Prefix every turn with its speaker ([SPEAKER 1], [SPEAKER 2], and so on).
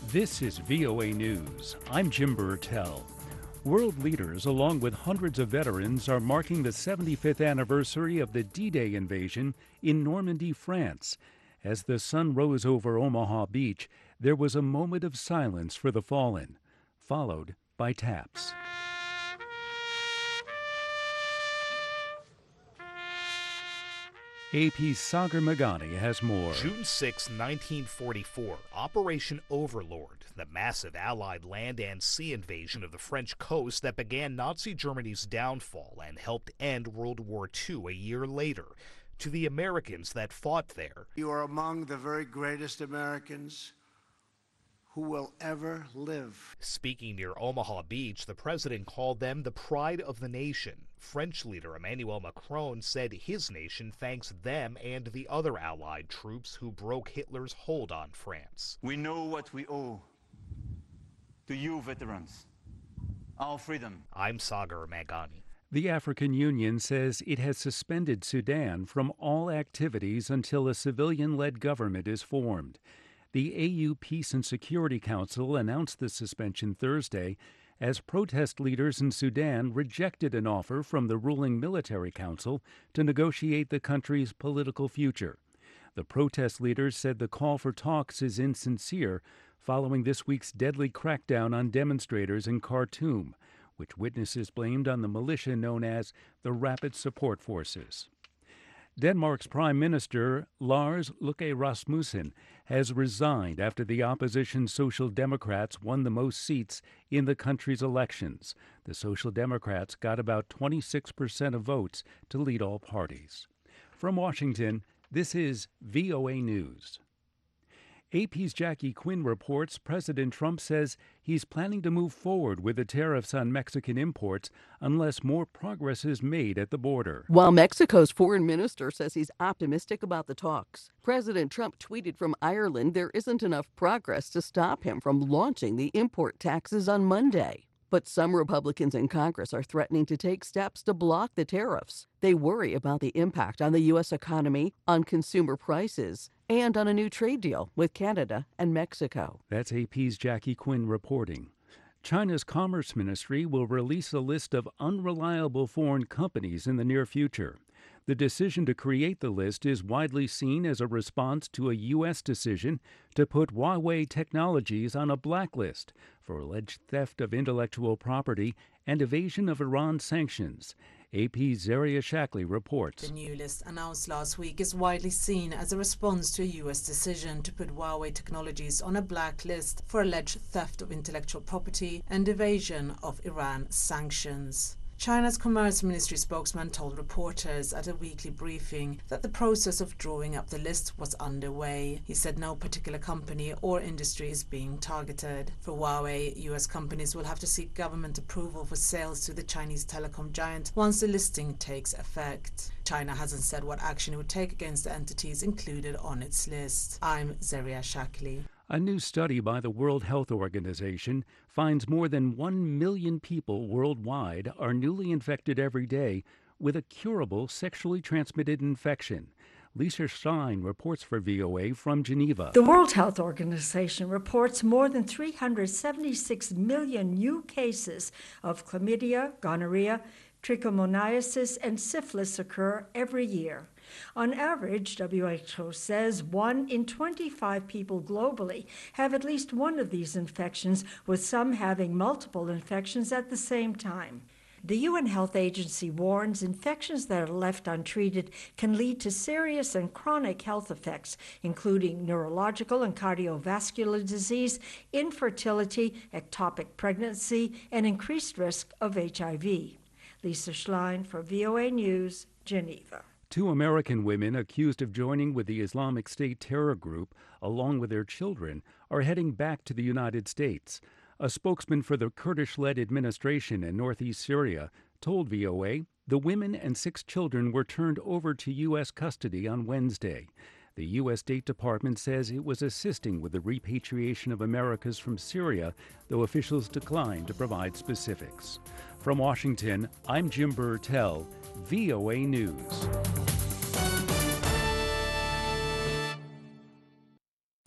[SPEAKER 1] This is VOA News. I'm Jim Burtell. World leaders, along with hundreds of veterans, are marking the 75th anniversary of the D-Day invasion in Normandy, France. As the sun rose over Omaha Beach, there was a moment of silence for the fallen, followed by taps. AP's Sagar Meghani has more.
[SPEAKER 2] June 6, 1944, Operation Overlord, the massive Allied land and sea invasion of the French coast that began Nazi Germany's downfall and helped end World War II a year later. To the Americans that fought there,
[SPEAKER 3] you are among the very greatest Americans who will ever live.
[SPEAKER 2] Speaking near Omaha Beach, the president called them the pride of the nation. French leader Emmanuel Macron said his nation thanks them and the other Allied troops who broke Hitler's hold on France.
[SPEAKER 4] We know what we owe to you veterans, our freedom.
[SPEAKER 2] I'm Sagar Meghani.
[SPEAKER 1] The African Union says it has suspended Sudan from all activities until a civilian-led government is formed. The AU Peace and Security Council announced the suspension Thursday as protest leaders in Sudan rejected an offer from the ruling military council to negotiate the country's political future. The protest leaders said the call for talks is insincere following this week's deadly crackdown on demonstrators in Khartoum, which witnesses blamed on the militia known as the Rapid Support Forces. Denmark's Prime Minister Lars Løkke Rasmussen has resigned after the opposition Social Democrats won the most seats in the country's elections. The Social Democrats got about 26% of votes to lead all parties. From Washington, this is VOA News. AP's Jackie Quinn reports President Trump says he's planning to move forward with the tariffs on Mexican imports unless more progress is made at the border.
[SPEAKER 5] While Mexico's foreign minister says he's optimistic about the talks, President Trump tweeted from Ireland there isn't enough progress to stop him from launching the import taxes on Monday. But some Republicans in Congress are threatening to take steps to block the tariffs. They worry about the impact on the U.S. economy, on consumer prices, and on a new trade deal with Canada and Mexico.
[SPEAKER 1] That's AP's Jackie Quinn reporting. China's Commerce Ministry will release a list of unreliable foreign companies in the near future. The decision to create the list is widely seen as a response to a U.S. decision to put Huawei Technologies on a blacklist for alleged theft of intellectual property and evasion of Iran sanctions. AP's Zaria Shackley reports.
[SPEAKER 6] The new list announced last week is widely seen as a response to a U.S. decision to put Huawei Technologies on a blacklist for alleged theft of intellectual property and evasion of Iran sanctions. China's Commerce Ministry spokesman told reporters at a weekly briefing that the process of drawing up the list was underway. He said no particular company or industry is being targeted. For Huawei, U.S. companies will have to seek government approval for sales to the Chinese telecom giant once the listing takes effect. China hasn't said what action it would take against the entities included on its list. I'm Zaria Shackley.
[SPEAKER 1] A new study by the World Health Organization finds more than 1 million people worldwide are newly infected every day with a curable sexually transmitted infection. Lisa Stein reports for VOA from Geneva.
[SPEAKER 7] The World Health Organization reports more than 376 million new cases of chlamydia, gonorrhea, trichomoniasis, and syphilis occur every year. On average, WHO says 1 in 25 people globally have at least one of these infections, with some having multiple infections at the same time. The UN Health Agency warns infections that are left untreated can lead to serious and chronic health effects, including neurological and cardiovascular disease, infertility, ectopic pregnancy, and increased risk of HIV. Lisa Schlein for VOA News, Geneva.
[SPEAKER 1] 2 American women accused of joining with the Islamic State terror group, along with their children, are heading back to the United States. A spokesman for the Kurdish-led administration in northeast Syria told VOA the women and 6 children were turned over to U.S. custody on Wednesday. The U.S. State Department says it was assisting with the repatriation of Americans from Syria, though officials declined to provide specifics. From Washington, I'm Jim Burtell, VOA News.